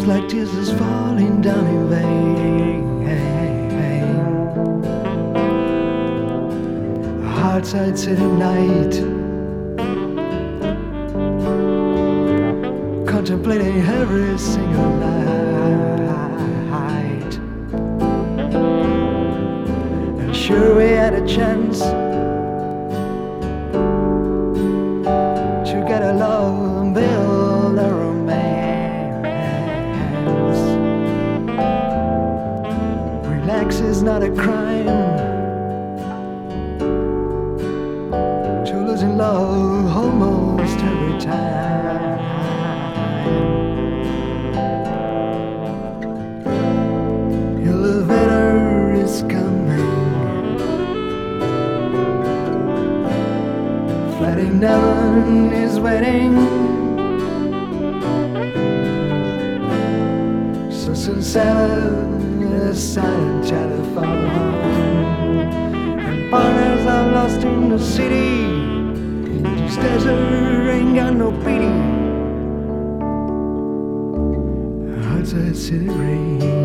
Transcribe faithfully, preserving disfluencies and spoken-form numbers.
Feels like tears is falling down in vain. Hearts outside at night, contemplating every single night. And sure we had a chance to get a love and build a romance. Relax is not a crime, to lose in love almost every time. Your elevator is coming, flight in heaven is waiting. So soon silent, a silent telephone, and partners are lost in the city. In this desert ain't got no pity. Outside city rain.